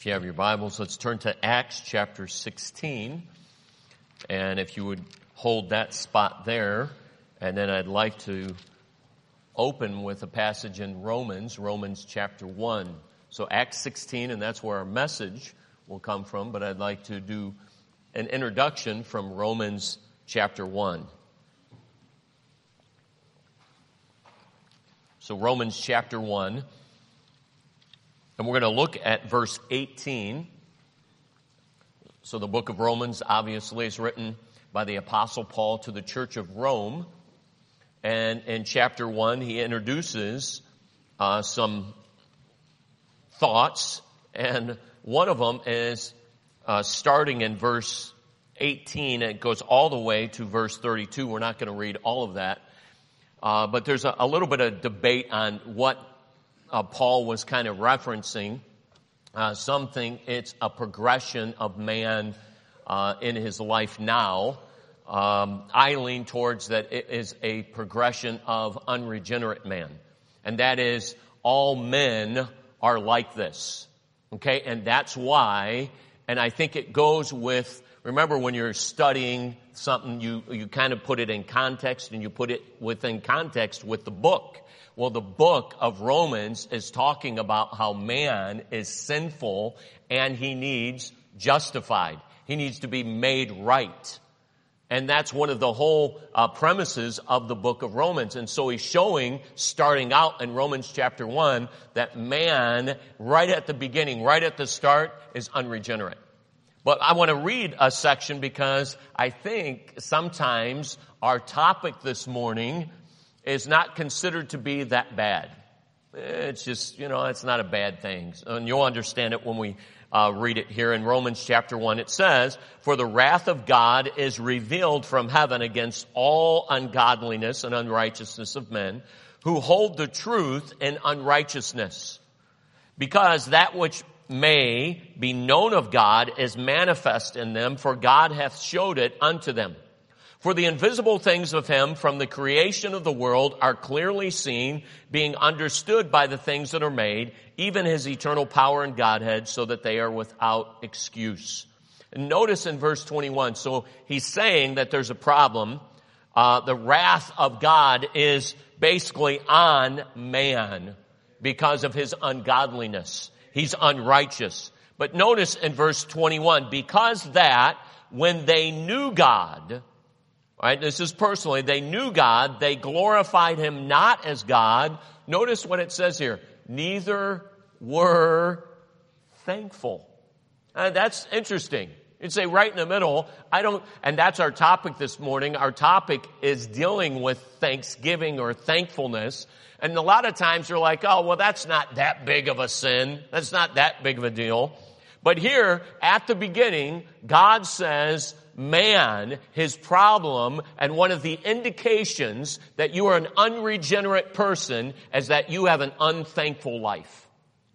If you have your Bibles, let's turn to Acts chapter 16. And if you would hold that spot there, and then I'd like to open with a passage in Romans chapter 1. So Acts 16, and that's where our message will come from, but I'd like to do an introduction from Romans chapter 1. So Romans chapter 1. And we're going to look at verse 18. So the book of Romans obviously is written by the Apostle Paul to the church of Rome. And in chapter 1, he introduces some thoughts. And one of them is starting in verse 18. And it goes all the way to verse 32. We're not going to read all of that. But there's a little bit of debate on what Paul was kind of referencing. Some think it's a progression of man in his life now. I lean towards that it is a progression of unregenerate man. And that is, all men are like this. Okay? And that's why, and I think it goes with, remember when you're studying something, you kind of put it in context, and you put it within context with the book. Well, the book of Romans is talking about how man is sinful and he needs justified. He needs to be made right. And that's one of the whole premises of the book of Romans. And so he's showing, starting out in Romans chapter 1, that man, right at the beginning, right at the start, is unregenerate. But I want to read a section because I think sometimes our topic this morning is not considered to be that bad. It's just, it's not a bad thing. And you'll understand it when we read it here in Romans chapter 1. It says, "For the wrath of God is revealed from heaven against all ungodliness and unrighteousness of men who hold the truth in unrighteousness. Because that which may be known of God is manifest in them, for God hath showed it unto them. For the invisible things of him from the creation of the world are clearly seen, being understood by the things that are made, even his eternal power and Godhead, so that they are without excuse." And notice in verse 21, so he's saying that there's a problem. The wrath of God is basically on man because of his ungodliness. He's unrighteous. But notice in verse 21, because that when they knew God, right, this is personally, they knew God, they glorified him not as God. Notice what it says here. Neither were thankful. That's interesting. You'd say right in the middle, and that's our topic this morning. Our topic is dealing with thanksgiving or thankfulness. And a lot of times you're like, oh, well, that's not that big of a sin. That's not that big of a deal. But here, at the beginning, God says, man, his problem, and one of the indications that you are an unregenerate person is that you have an unthankful life.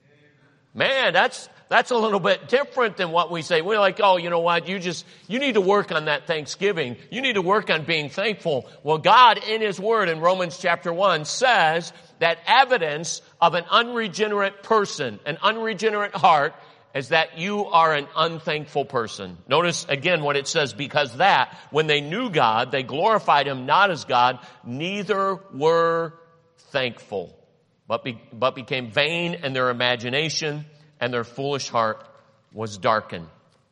Man, that's a little bit different than what we say. We're like, oh, you know what? You need to work on that Thanksgiving. You need to work on being thankful. Well, God in his word in Romans chapter 1 says that evidence of an unregenerate person, an unregenerate heart, is that you are an unthankful person. Notice again what it says, because that when they knew God, they glorified him not as God, neither were thankful, but became vain in their imagination, and their foolish heart was darkened.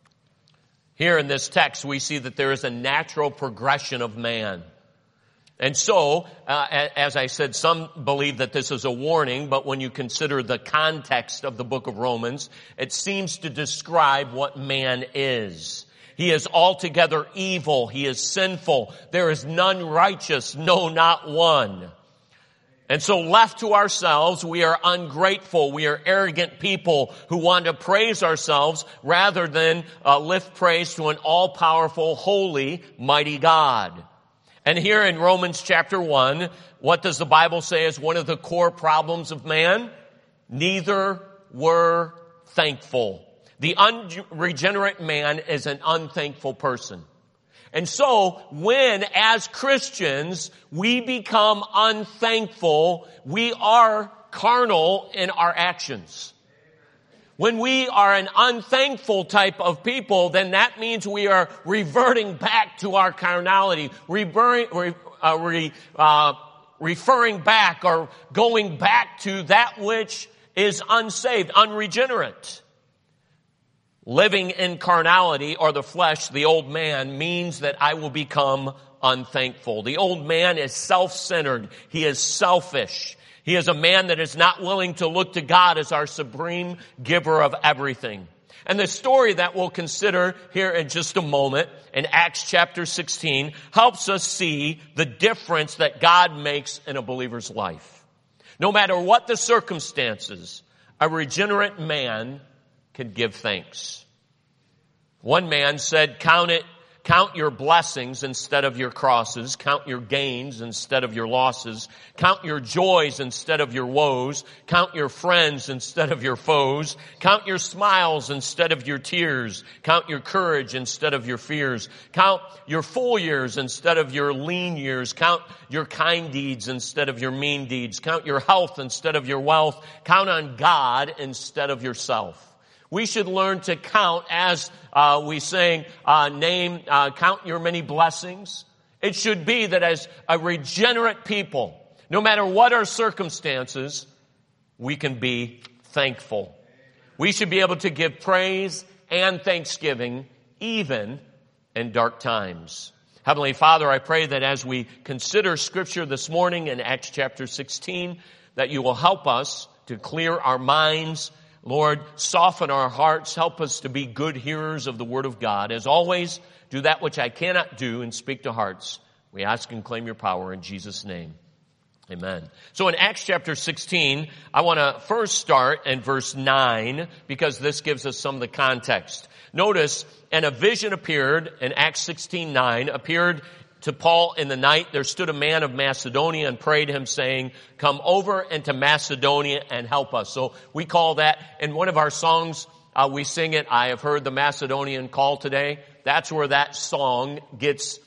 Here in this text, we see that there is a natural progression of man. And so, as I said, some believe that this is a warning, but when you consider the context of the book of Romans, it seems to describe what man is. He is altogether evil. He is sinful. There is none righteous, no, not one. And so left to ourselves, we are ungrateful. We are arrogant people who want to praise ourselves rather than lift praise to an all-powerful, holy, mighty God. And here in Romans chapter 1, what does the Bible say is one of the core problems of man? Neither were thankful. The unregenerate man is an unthankful person. And so when, as Christians, we become unthankful, we are carnal in our actions. When we are an unthankful type of people, then that means we are reverting back to our carnality, referring back or going back to that which is unsaved, unregenerate. Living in carnality or the flesh, the old man, means that I will become unthankful. The old man is self-centered. He is selfish. He is a man that is not willing to look to God as our supreme giver of everything. And the story that we'll consider here in just a moment in Acts chapter 16 helps us see the difference that God makes in a believer's life. No matter what the circumstances, a regenerate man can give thanks. One man said, count your blessings instead of your crosses. Count your gains instead of your losses. Count your joys instead of your woes. Count your friends instead of your foes. Count your smiles instead of your tears. Count your courage instead of your fears. Count your full years instead of your lean years. Count your kind deeds instead of your mean deeds. Count your health instead of your wealth. Count on God instead of yourself. We should learn to count as we sing, count your many blessings. It should be that as a regenerate people, no matter what our circumstances, we can be thankful. We should be able to give praise and thanksgiving even in dark times. Heavenly Father, I pray that as we consider Scripture this morning in Acts chapter 16, that you will help us to clear our minds. Lord, soften our hearts. Help us to be good hearers of the Word of God. As always, do that which I cannot do and speak to hearts. We ask and claim your power in Jesus' name. Amen. So in Acts chapter 16, I want to first start in verse 9 because this gives us some of the context. Notice, and a vision appeared in Acts 16:9, appeared to Paul in the night. There stood a man of Macedonia and prayed him, saying, come over into Macedonia and help us. So we call that, in one of our songs, we sing it, I have heard the Macedonian call today. That's where that song gets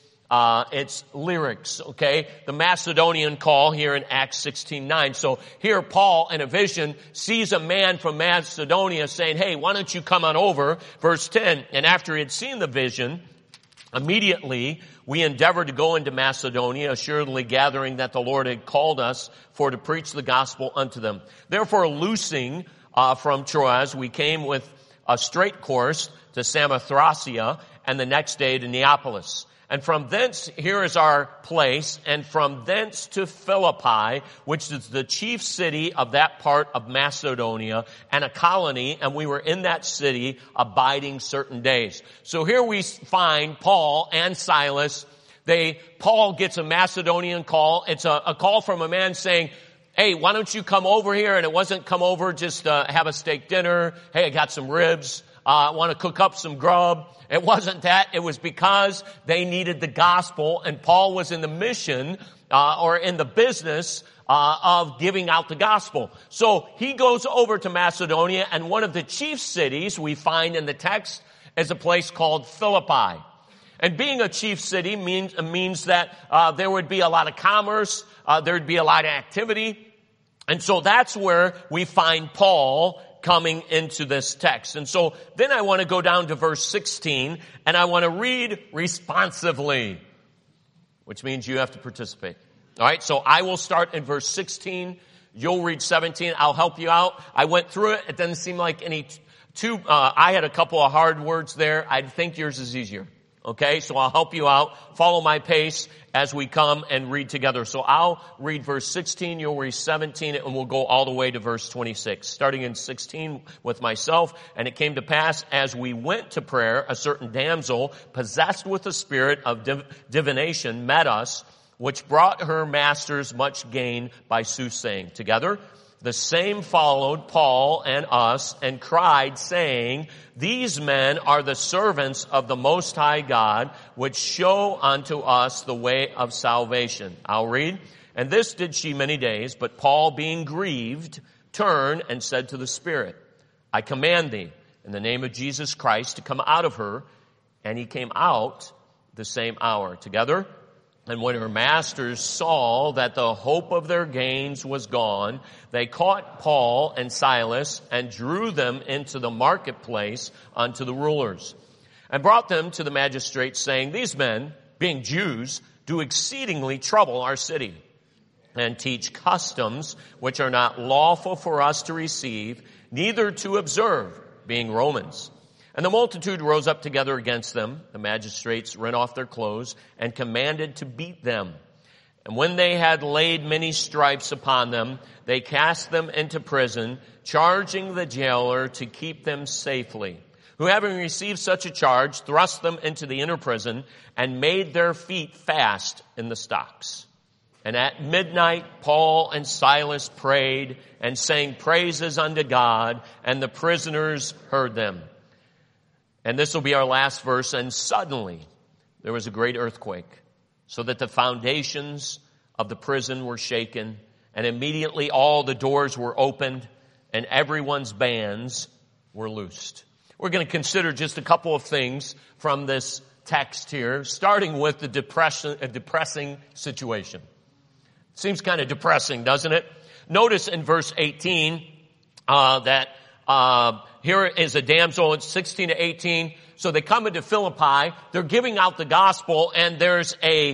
its lyrics, okay? The Macedonian call here in Acts 16:9. So here Paul, in a vision, sees a man from Macedonia saying, hey, why don't you come on over? Verse 10, and after he had seen the vision, immediately we endeavored to go into Macedonia, assuredly gathering that the Lord had called us for to preach the gospel unto them. Therefore, loosing from Troas, we came with a straight course to Samothracia, and the next day to Neapolis. And from thence, here is our place, and from thence to Philippi, which is the chief city of that part of Macedonia, and a colony, and we were in that city abiding certain days. So here we find Paul and Silas. Paul gets a Macedonian call. It's a call from a man saying, hey, why don't you come over here? And it wasn't come over just to have a steak dinner. Hey, I got some ribs. I want to cook up some grub. It wasn't that. It was because they needed the gospel, and Paul was in the mission or in the business of giving out the gospel. So he goes over to Macedonia, and one of the chief cities we find in the text is a place called Philippi. And being a chief city means that there would be a lot of commerce, there would be a lot of activity. And so that's where we find Paul coming into this text. And so then I want to go down to verse 16, and I want to read responsively, which means you have to participate. All right, so I will start in verse 16. You'll read 17. I'll help you out. I went through it. It doesn't seem like any I had a couple of hard words there. I think yours is easier. Okay, so I'll help you out. Follow my pace as we come and read together. So I'll read verse 16, you'll read 17, and we'll go all the way to verse 26. Starting in 16 with myself, and it came to pass as we went to prayer, a certain damsel possessed with the spirit of divination met us, which brought her masters much gain by soothsaying. Together, the same followed Paul and us and cried, saying, these men are the servants of the Most High God, which show unto us the way of salvation. I'll read. And this did she many days, but Paul, being grieved, turned and said to the Spirit, I command thee, in the name of Jesus Christ, to come out of her. And he came out the same hour. Together. And when her masters saw that the hope of their gains was gone, they caught Paul and Silas and drew them into the marketplace unto the rulers, and brought them to the magistrates, saying, These men, being Jews, do exceedingly trouble our city, and teach customs which are not lawful for us to receive, neither to observe, being Romans. And the multitude rose up together against them. The magistrates rent off their clothes and commanded to beat them. And when they had laid many stripes upon them, they cast them into prison, charging the jailer to keep them safely, who, having received such a charge, thrust them into the inner prison and made their feet fast in the stocks. And at midnight, Paul and Silas prayed and sang praises unto God, and the prisoners heard them. And this will be our last verse. And suddenly there was a great earthquake, so that the foundations of the prison were shaken, and immediately all the doors were opened, and everyone's bands were loosed. We're going to consider just a couple of things from this text here, starting with the depressing situation. Seems kind of depressing, doesn't it? Notice in verse 18 that here is a damsel. It's 16 to 18. So they come into Philippi. They're giving out the gospel, and there's a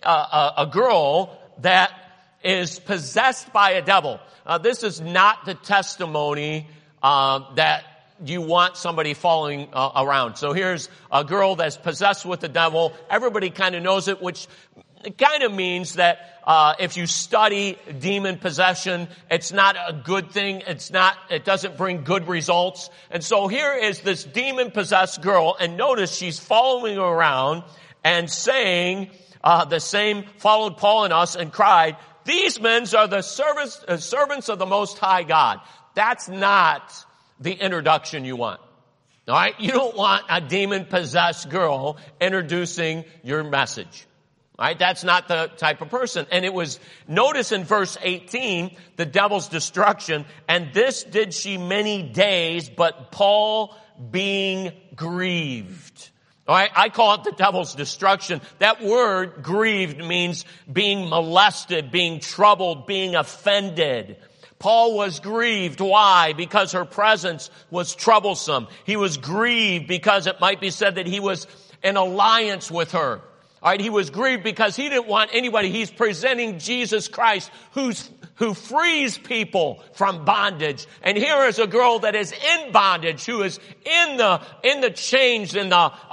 girl that is possessed by a devil. This is not the testimony that you want somebody following around. So here's a girl that's possessed with the devil. Everybody kind of knows it, which it kind of means that if you study demon possession, it's not a good thing. It doesn't bring good results. And so here is this demon possessed girl, and notice she's following around and saying the same, followed Paul and us and cried, These men are the servants of the Most High God. That's not the introduction you want. All right? You don't want a demon-possessed girl introducing your message. All right? That's not the type of person. And it was, notice in verse 18, the devil's destruction, and this did she many days, but Paul being grieved. All right? I call it the devil's destruction. That word, grieved, means being molested, being troubled, being offended. Paul was grieved. Why? Because her presence was troublesome. He was grieved because it might be said that he was in alliance with her. All right, he was grieved because he didn't want anybody. He's presenting Jesus Christ who frees people from bondage. And here is a girl that is in bondage, who is in the chains, in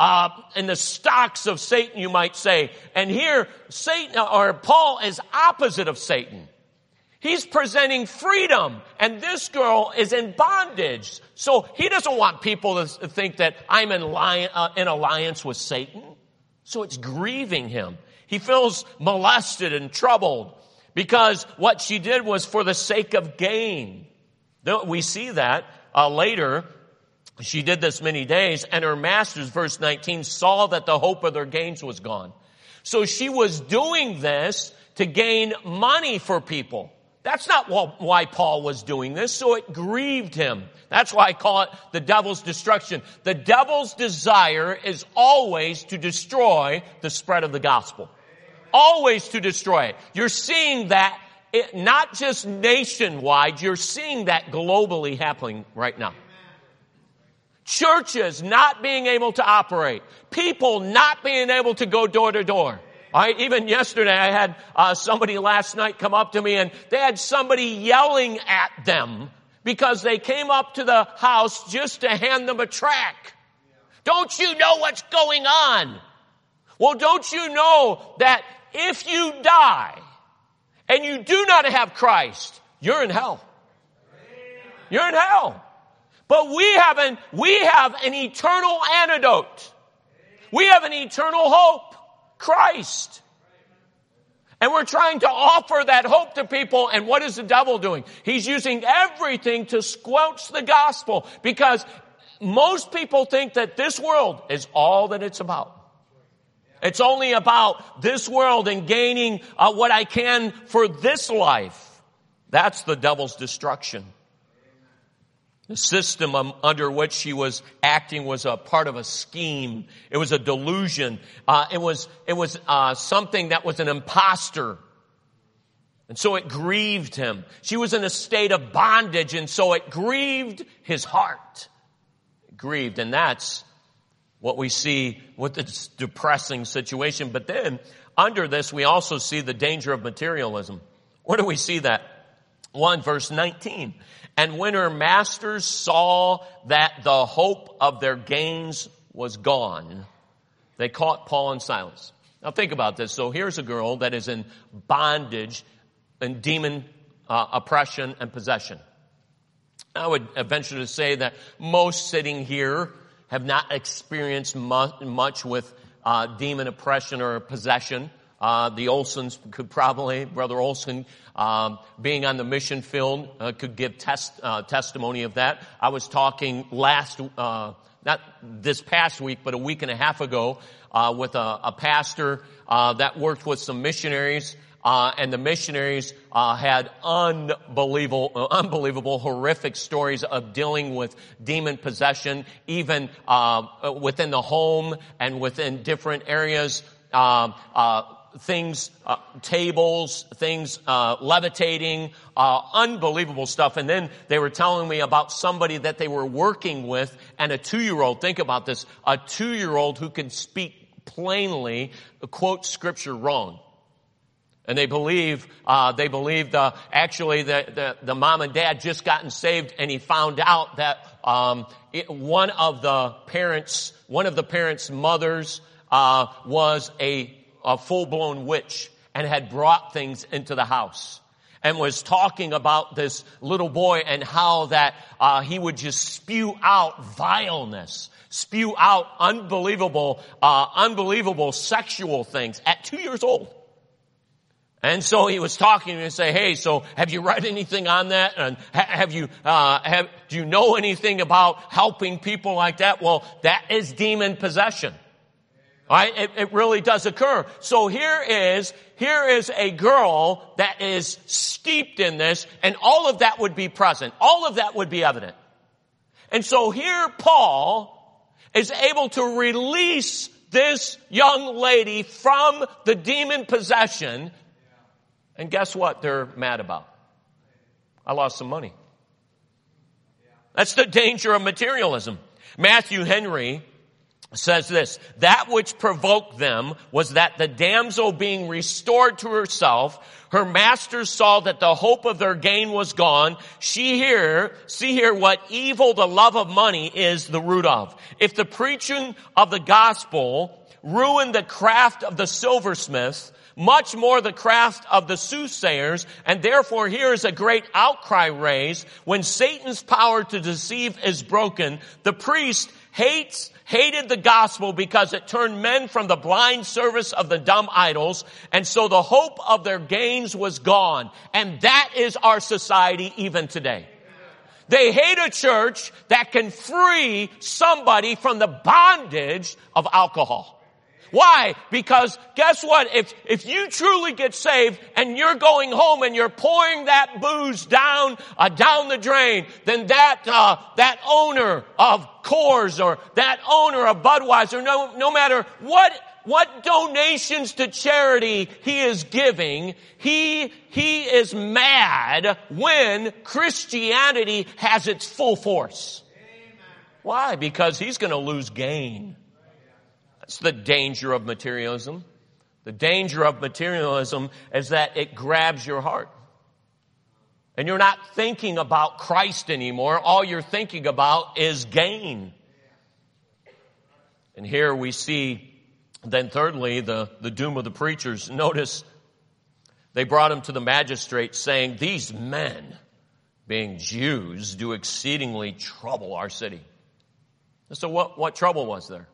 the stocks of Satan, you might say. And here Satan, or Paul, is opposite of Satan. He's presenting freedom, and this girl is in bondage. So he doesn't want people to think that I'm in alliance with Satan. So it's grieving him. He feels molested and troubled because what she did was for the sake of gain. We see that later. She did this many days, and her masters, verse 19, saw that the hope of their gains was gone. So she was doing this to gain money for people. That's not why Paul was doing this, so it grieved him. That's why I call it the devil's destruction. The devil's desire is always to destroy the spread of the gospel. Always to destroy it. You're seeing that, not just nationwide, you're seeing that globally happening right now. Churches not being able to operate. People not being able to go door to door. Even yesterday, I had somebody last night come up to me, and they had somebody yelling at them because they came up to the house just to hand them a tract. Don't you know what's going on? Well, don't you know that if you die and you do not have Christ, you're in hell. You're in hell. But we have an eternal antidote. We have an eternal hope. Christ. And we're trying to offer that hope to people. And what is the devil doing? He's using everything to squelch the gospel, because most people think that this world is all that it's about. It's only about this world and gaining what I can for this life. That's the devil's destruction. The system under which she was acting was a part of a scheme. It was a delusion. It was something that was an imposter. And so it grieved him. She was in a state of bondage, and so it grieved his heart. It grieved, and that's what we see with this depressing situation. But then, under this, we also see the danger of materialism. Where do we see that? 1 verse 19. And when her masters saw that the hope of their gains was gone, they caught Paul and Silas. Now think about this. So here's a girl that is in bondage and demon oppression and possession. I would venture to say that most sitting here have not experienced much with demon oppression or possession. The Olsons could probably, Brother Olson, being on the mission field, could give testimony of that. I was talking not this past week, but a week and a half ago, with a pastor that worked with some missionaries. And the missionaries had unbelievable, horrific stories of dealing with demon possession, even within the home and within different areas. Things, tables, things levitating, unbelievable stuff. And then they were telling me about somebody that they were working with, and a 2-year-old. Think about this: a 2-year-old who can speak plainly, quote scripture wrong. And they believed actually that the mom and dad just gotten saved, and he found out that one of the parents' mothers was a full-blown witch and had brought things into the house, and was talking about this little boy and how that he would just spew out vileness, spew out unbelievable sexual things at 2 years old. And so he was talking and say, "Hey, so have you read anything on that? And do you know anything about helping people like that?" Well, that is demon possession. All right, it really does occur. So here is a girl that is steeped in this, and all of that would be present. All of that would be evident. And so here Paul is able to release this young lady from the demon possession. And guess what they're mad about? I lost some money. That's the danger of materialism. Matthew Henry says this: that which provoked them was that the damsel being restored to herself, her masters saw that the hope of their gain was gone. See here what evil the love of money is the root of. If the preaching of the gospel ruined the craft of the silversmith, much more the craft of the soothsayers, and therefore here is a great outcry raised. When Satan's power to deceive is broken, the priest hated the gospel because it turned men from the blind service of the dumb idols, and so the hope of their gains was gone. And that is our society even today. They hate a church that can free somebody from the bondage of alcohol. Why? Because guess what? If you truly get saved and you're going home and you're pouring that booze down the drain, then that owner of Coors or that owner of Budweiser, no matter what donations to charity he is giving, he is mad when Christianity has its full force. Why? Because he's going to lose gain. That's the danger of materialism. The danger of materialism is that it grabs your heart. And you're not thinking about Christ anymore. All you're thinking about is gain. And here we see, then thirdly, the doom of the preachers. Notice, they brought him to the magistrate saying, "These men, being Jews, do exceedingly trouble our city." So what trouble was there?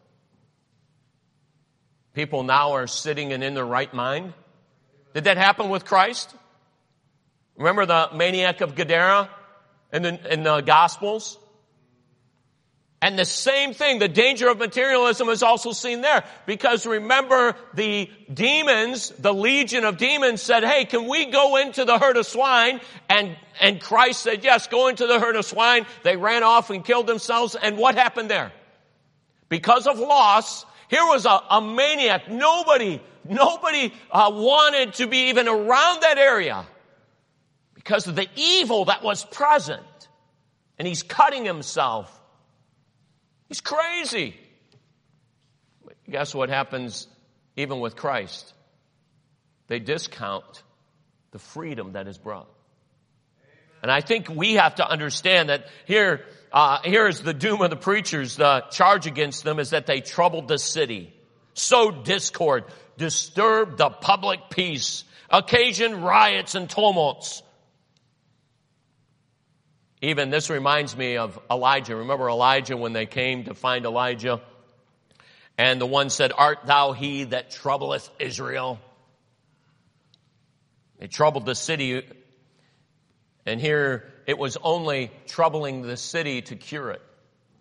People now are sitting and in their right mind. Did that happen with Christ? Remember the maniac of Gadara in the Gospels? And the same thing, the danger of materialism is also seen there. Because remember, the demons, the legion of demons said, hey, can we go into the herd of swine? And Christ said, yes, go into the herd of swine. They ran off and killed themselves. And what happened there? Because of loss, here was a maniac. Nobody wanted to be even around that area because of the evil that was present. And he's cutting himself. He's crazy. But guess what happens even with Christ? They discount the freedom that is brought. And I think we have to understand that here is the doom of the preachers. The charge against them is that they troubled the city, sowed discord, disturbed the public peace, occasioned riots and tumults. Even this reminds me of Elijah. Remember Elijah when they came to find Elijah? And the one said, art thou he that troubleth Israel? They troubled the city. And here it was only troubling the city to cure it.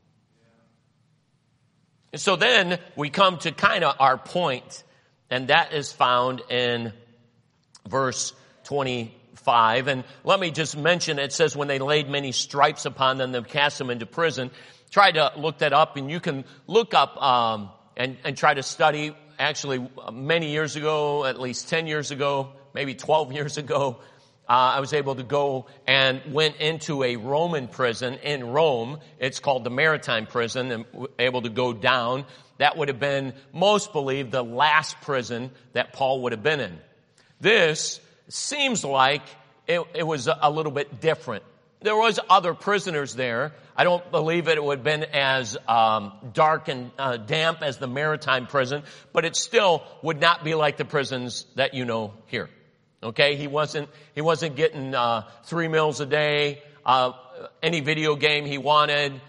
And so then we come to kind of our point. And that is found in verse 25. And let me just mention, it says when they laid many stripes upon them, they cast them into prison. Try to look that up, and you can look up and try to study. Actually, many years ago, at least 10 years ago, maybe 12 years ago, I was able to go and went into a Roman prison in Rome. It's called the Maritime Prison, and able to go down. That would have been, most believe, the last prison that Paul would have been in. This seems like it was a little bit different. There was other prisoners there. I don't believe it would have been as dark and damp as the Maritime Prison, but it still would not be like the prisons that you know here. Okay, he wasn't getting 3 meals a day, any video game he wanted,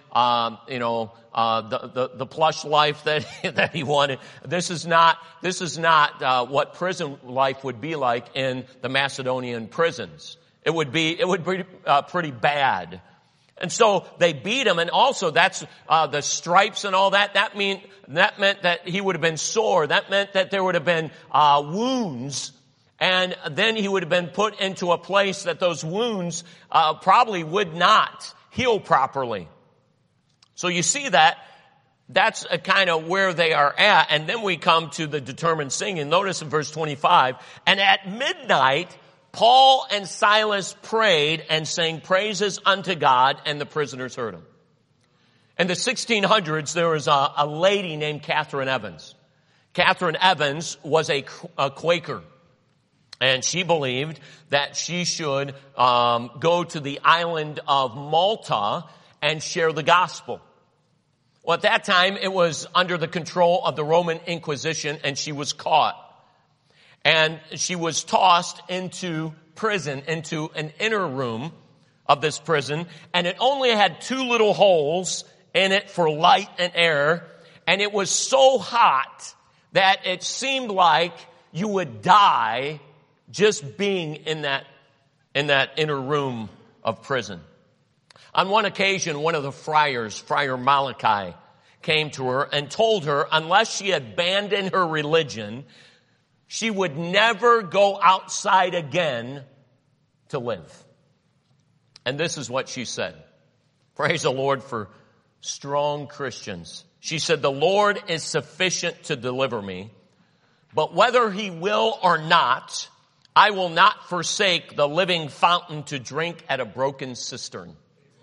the plush life that he wanted. This is not what prison life would be like in the Macedonian prisons. It would be pretty bad. And so they beat him, and also that's the stripes and all that. That meant that he would have been sore. That meant that there would have been wounds. And then he would have been put into a place that those wounds probably would not heal properly. So you see that's a kind of where they are at. And then we come to the determined singing. Notice in verse 25, and at midnight, Paul and Silas prayed and sang praises unto God, and the prisoners heard them. In the 1600s, there was a lady named Catherine Evans. Catherine Evans was a Quaker. And she believed that she should go to the island of Malta and share the gospel. Well, at that time, it was under the control of the Roman Inquisition, and she was caught. And she was tossed into prison, into an inner room of this prison, and it only had 2 little holes in it for light and air, and it was so hot that it seemed like you would die just being in that inner room of prison. On one occasion, one of the friars, Friar Malachi, came to her and told her unless she abandoned her religion, she would never go outside again to live. And this is what she said. Praise the Lord for strong Christians. She said, the Lord is sufficient to deliver me, but whether he will or not, I will not forsake the living fountain to drink at a broken cistern.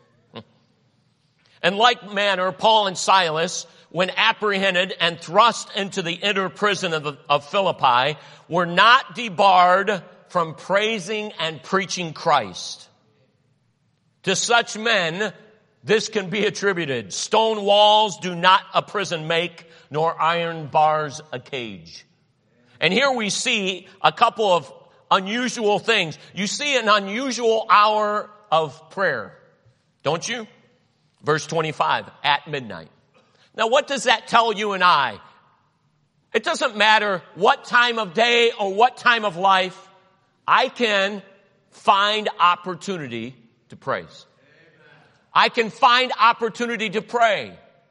In like manner, Paul and Silas, when apprehended and thrust into the inner prison of Philippi, were not debarred from praising and preaching Christ. To such men, this can be attributed. Stone walls do not a prison make, nor iron bars a cage. And here we see a couple of unusual things. You see an unusual hour of prayer, don't you? Verse 25, at midnight. Now what does that tell you and I? It doesn't matter what time of day or what time of life, I can find opportunity to praise. I can find opportunity to pray.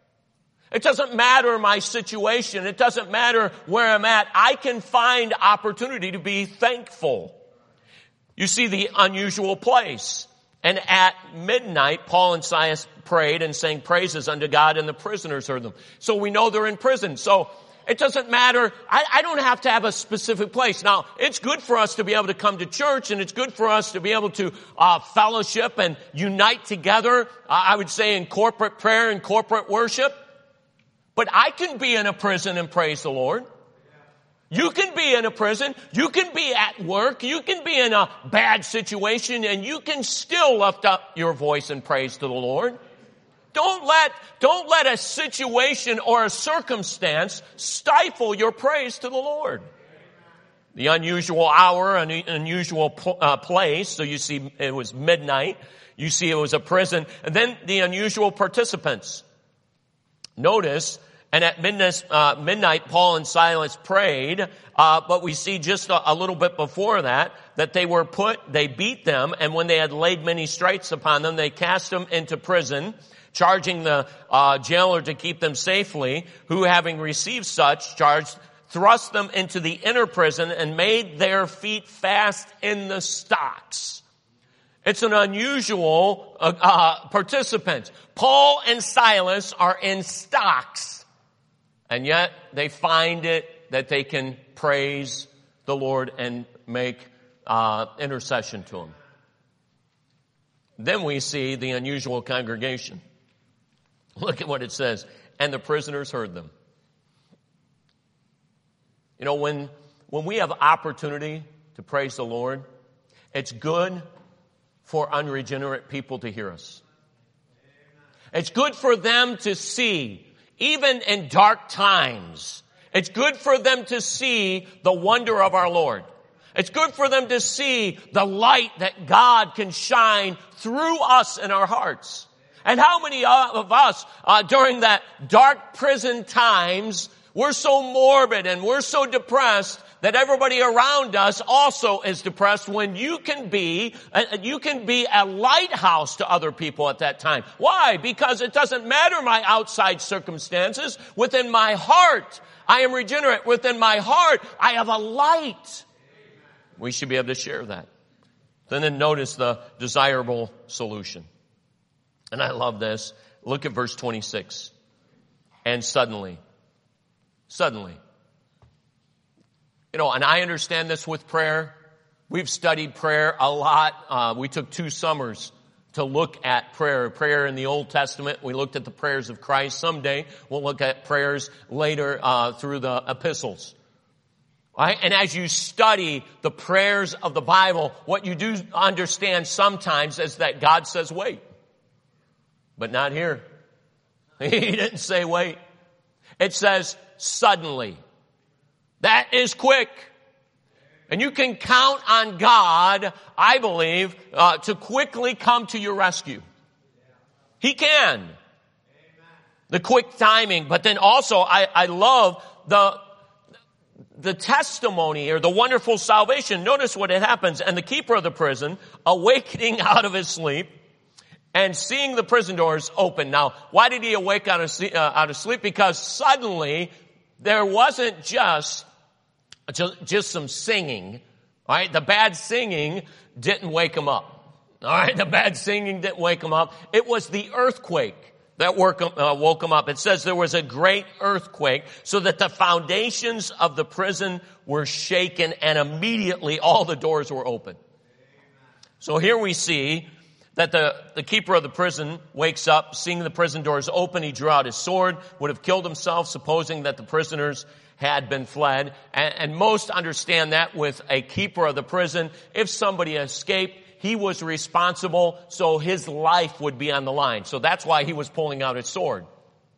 It doesn't matter my situation. It doesn't matter where I'm at. I can find opportunity to be thankful. You see the unusual place. And at midnight, Paul and Silas prayed and sang praises unto God, and the prisoners heard them. So we know they're in prison. So it doesn't matter. I don't have to have a specific place. Now, it's good for us to be able to come to church, and it's good for us to be able to fellowship and unite together, I would say in corporate prayer and corporate worship. But I can be in a prison and praise the Lord. You can be in a prison. You can be at work. You can be in a bad situation, and you can still lift up your voice and praise to the Lord. Don't let a situation or a circumstance stifle your praise to the Lord. The unusual hour, an unusual place. So you see it was midnight. You see it was a prison. And then the unusual participants. Notice, and at midnight, Paul and Silas prayed, but we see just a little bit before that they beat them, and when they had laid many stripes upon them, they cast them into prison, charging the jailer to keep them safely, who having received such charge, thrust them into the inner prison and made their feet fast in the stocks. It's an unusual participant. Paul and Silas are in stocks, and yet they find it that they can praise the Lord and make intercession to Him. Then we see the unusual congregation. Look at what it says. And the prisoners heard them. You know, when we have opportunity to praise the Lord, it's good for unregenerate people to hear us. It's good for them to see, even in dark times, it's good for them to see the wonder of our Lord. It's good for them to see the light that God can shine through us in our hearts. And how many of us during that dark prison times, we're so morbid and we're so depressed that everybody around us also is depressed, when you can be a lighthouse to other people at that time. Why? Because it doesn't matter my outside circumstances. Within my heart, I am regenerate. Within my heart, I have a light. We should be able to share that. Then notice the desirable solution. And I love this. Look at verse 26. And suddenly. You know, and I understand this with prayer. We've studied prayer a lot. We took 2 summers to look at prayer. Prayer in the Old Testament. We looked at the prayers of Christ. Someday we'll look at prayers later through the epistles. Right? And as you study the prayers of the Bible, what you do understand sometimes is that God says wait. But not here. He didn't say wait. It says suddenly. That is quick. And you can count on God, I believe, to quickly come to your rescue. He can. The quick timing. But then also, I love the testimony or the wonderful salvation. Notice what it happens. And the keeper of the prison, awakening out of his sleep, and seeing the prison doors open. Now, why did he awake out of sleep? Because suddenly there wasn't just some singing. All right, the bad singing didn't wake him up. All right, the bad singing didn't wake him up. It was the earthquake that woke him up. It says there was a great earthquake, so that the foundations of the prison were shaken, and immediately all the doors were open. So here we see that the keeper of the prison wakes up, seeing the prison doors open. He drew out his sword, would have killed himself, supposing that the prisoners had been fled. And most understand that with a keeper of the prison, if somebody escaped, he was responsible, so his life would be on the line. So that's why he was pulling out his sword.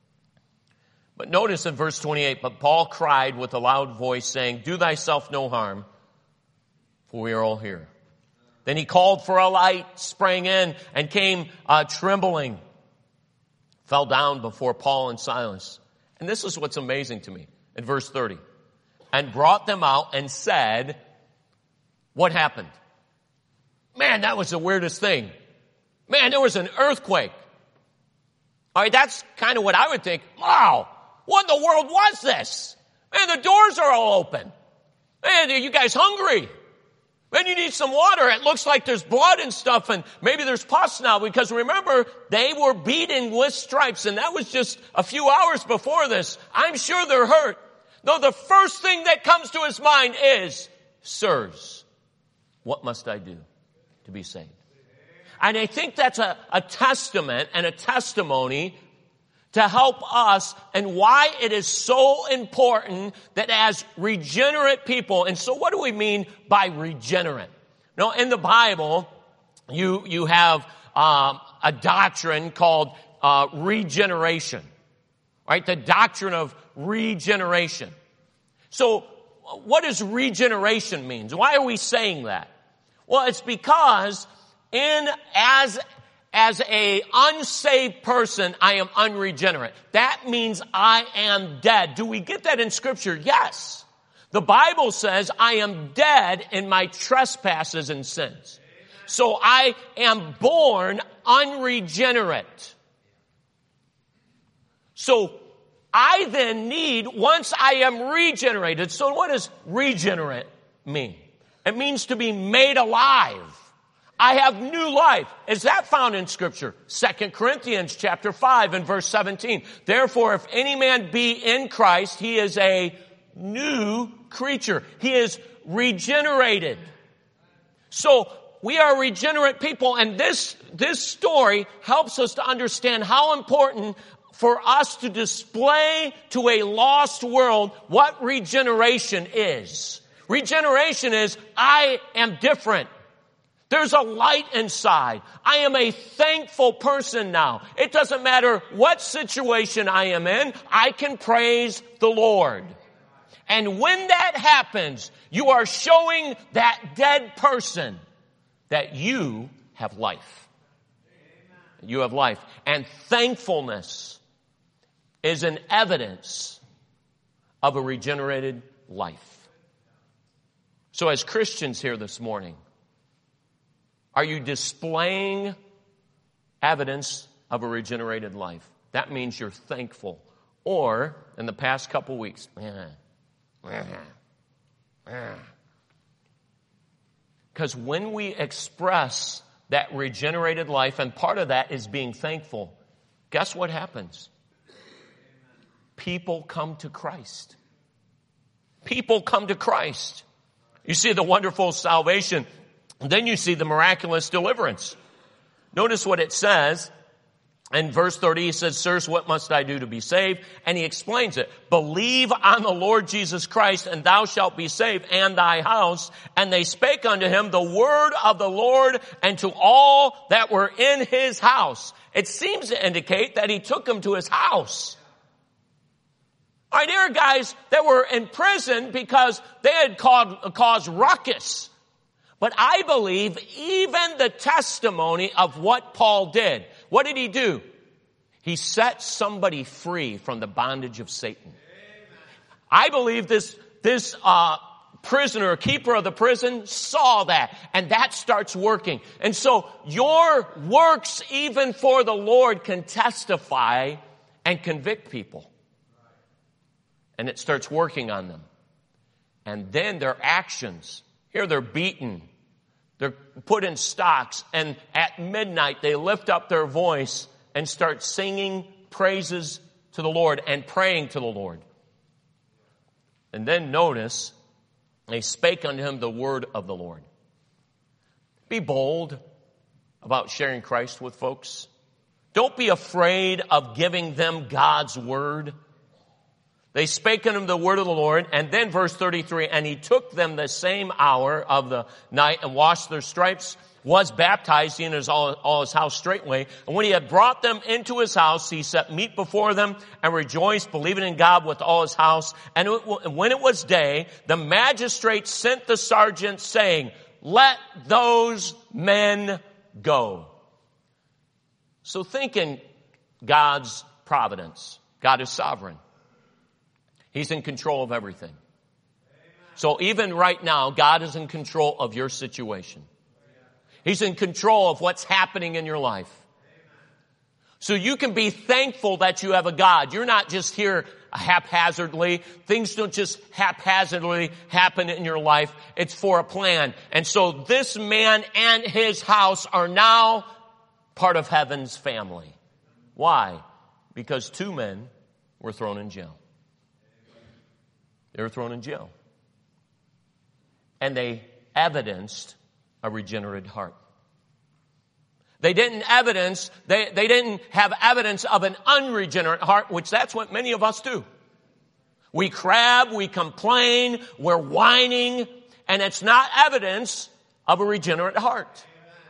But notice in verse 28, but Paul cried with a loud voice, saying, do thyself no harm, for we are all here. Then he called for a light, sprang in, and came trembling, fell down before Paul and Silas. And this is what's amazing to me. In verse 30, and brought them out and said, what happened? Man, that was the weirdest thing. Man, there was an earthquake. All right, that's kind of what I would think. Wow, what in the world was this? Man, the doors are all open. Man, are you guys hungry? Man, you need some water. It looks like there's blood and stuff, and maybe there's pus now, because remember, they were beaten with stripes, and that was just a few hours before this. I'm sure they're hurt. No, the first thing that comes to his mind is, sirs, what must I do to be saved? And I think that's a testament and a testimony to help us and why it is so important that as regenerate people, and so what do we mean by regenerate? Now, in the Bible, you have a doctrine called regeneration, right? The doctrine of regeneration. So what does regeneration mean? Why are we saying that? Well, it's because as a unsaved person, I am unregenerate. That means I am dead. Do we get that in Scripture? Yes. The Bible says I am dead in my trespasses and sins. So I am born unregenerate. So I then need, once I am regenerated, so what does regenerate mean? It means to be made alive. I have new life. Is that found in Scripture? 2 Corinthians chapter 5 and verse 17. Therefore, if any man be in Christ, he is a new creature. He is regenerated. So we are regenerate people, and this story helps us to understand how important for us to display to a lost world what regeneration is. Regeneration is, I am different. There's a light inside. I am a thankful person now. It doesn't matter what situation I am in, I can praise the Lord. And when that happens, you are showing that dead person that you have life. You have life. And thankfulness is an evidence of a regenerated life. So as Christians here this morning, are you displaying evidence of a regenerated life? That means you're thankful. Or, in the past couple weeks, because when we express that regenerated life, and part of that is being thankful, guess what happens? People come to Christ. People come to Christ. You see the wonderful salvation. And then you see the miraculous deliverance. Notice what it says. In verse 30, he says, sirs, what must I do to be saved? And he explains it. Believe on the Lord Jesus Christ, and thou shalt be saved, and thy house. And they spake unto him the word of the Lord, and to all that were in his house. It seems to indicate that he took them to his house. All right, there are guys that were in prison because they had caused ruckus. But I believe even the testimony of what Paul did. What did he do? He set somebody free from the bondage of Satan. I believe this prisoner, keeper of the prison, saw that, and that starts working. And so your works, even for the Lord, can testify and convict people. And it starts working on them. And then their actions. Here they're beaten. They're put in stocks. And at midnight they lift up their voice and start singing praises to the Lord and praying to the Lord. And then notice, they spake unto him the word of the Lord. Be bold about sharing Christ with folks. Don't be afraid of giving them God's word. They spake unto him the word of the Lord, and then verse 33, and he took them the same hour of the night and washed their stripes, was baptized in all his house straightway. And when he had brought them into his house, he set meat before them and rejoiced, believing in God with all his house. And when it was day, the magistrate sent the sergeant, saying, let those men go. So think in God's providence. God is sovereign. He's in control of everything. So even right now, God is in control of your situation. He's in control of what's happening in your life. So you can be thankful that you have a God. You're not just here haphazardly. Things don't just haphazardly happen in your life. It's for a plan. And so this man and his house are now part of heaven's family. Why? Because 2 men were thrown in jail. They were thrown in jail. And they evidenced a regenerate heart. They didn't have evidence of an unregenerate heart, which that's what many of us do. We crab, we complain, we're whining, and it's not evidence of a regenerate heart.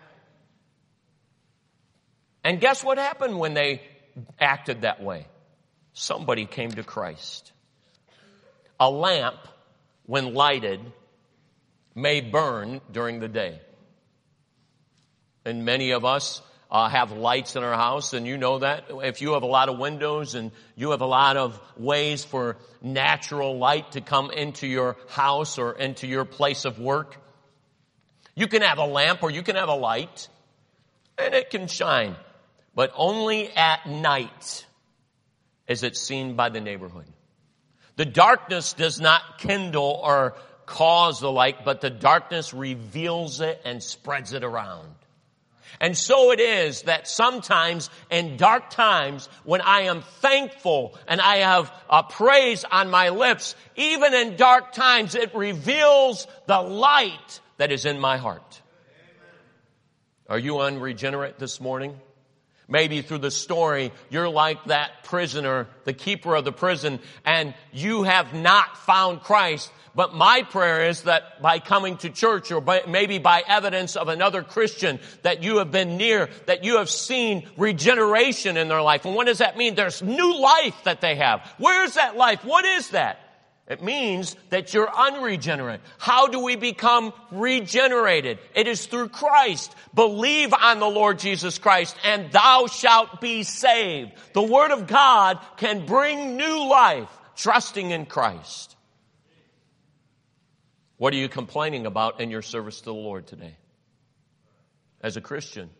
And guess what happened when they acted that way? Somebody came to Christ. A lamp, when lighted, may burn during the day. And many of us have lights in our house, and you know that. If you have a lot of windows and you have a lot of ways for natural light to come into your house or into your place of work, you can have a lamp or you can have a light, and it can shine. But only at night is it seen by the neighborhood. The darkness does not kindle or cause the light, but the darkness reveals it and spreads it around. And so it is that sometimes in dark times when I am thankful and I have praise on my lips, even in dark times it reveals the light that is in my heart. Are you unregenerate this morning? Maybe through the story, you're like that prisoner, the keeper of the prison, and you have not found Christ. But my prayer is that by coming to church or maybe by evidence of another Christian that you have been near, that you have seen regeneration in their life. And what does that mean? There's new life that they have. Where's that life? What is that? It means that you're unregenerate. How do we become regenerated? It is through Christ. Believe on the Lord Jesus Christ and thou shalt be saved. The Word of God can bring new life, trusting in Christ. What are you complaining about in your service to the Lord today? As a Christian,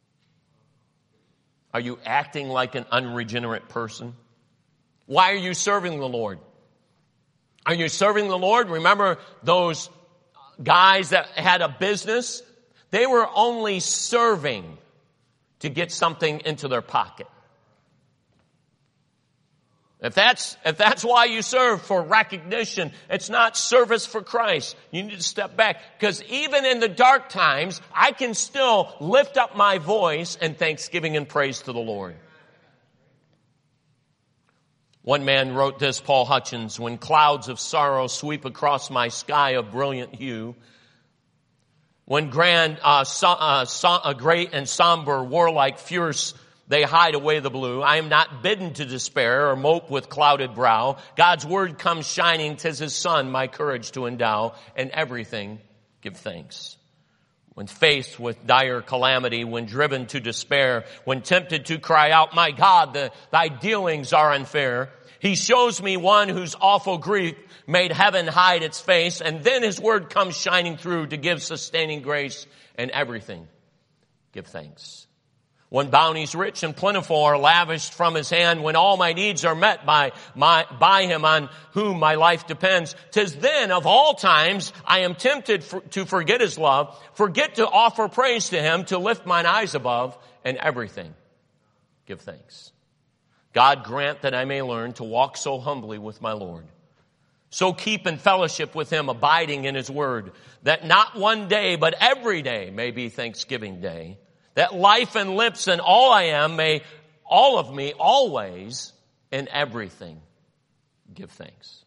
are you acting like an unregenerate person? Why are you serving the Lord? Are you serving the Lord? Remember those guys that had a business? They were only serving to get something into their pocket. If that's why you serve, for recognition, it's not service for Christ. You need to step back, because even in the dark times, I can still lift up my voice in thanksgiving and praise to the Lord. One man wrote this, Paul Hutchins, when clouds of sorrow sweep across my sky of brilliant hue, when great and somber, warlike, fierce, they hide away the blue. I am not bidden to despair or mope with clouded brow. God's word comes shining, 'tis his son, my courage to endow, and everything give thanks. When faced with dire calamity, when driven to despair, when tempted to cry out, my God, thy dealings are unfair, he shows me one whose awful grief made heaven hide its face, and then his word comes shining through to give sustaining grace, and everything give thanks. When bounties rich and plentiful are lavished from his hand, when all my needs are met by him on whom my life depends, 'tis then of all times I am tempted to forget his love, forget to offer praise to him, to lift mine eyes above, and everything give thanks. God grant that I may learn to walk so humbly with my Lord, so keep in fellowship with him, abiding in his word, that not one day but every day may be Thanksgiving Day, that life and lips and all I am may all of me always in everything give thanks.